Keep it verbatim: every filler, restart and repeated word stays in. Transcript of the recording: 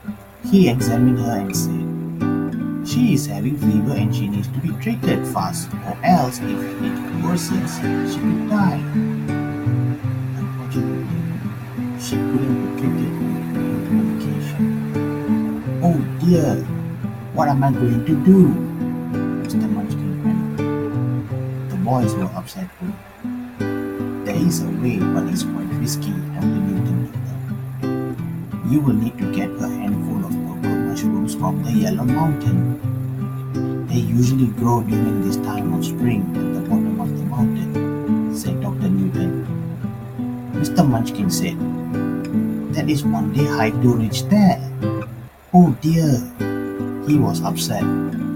He examined her and said, "She is having fever and she needs to be treated fast, or else if it worsens, she could die." Unfortunately, she couldn't be treated with medication. "Oh dear, what am I going to do?" Mister Munchkin panicked. The boys were upset too. "There is a way, but it's quite risky," Doctor Newton told them. "You will need to get a handful of purple mushrooms from the Yellow Mountain. They usually grow during this time of spring at the bottom of the mountain," said Doctor Newton. Mister Munchkin said, "That is one day hike to reach there." Oh dear! He was upset.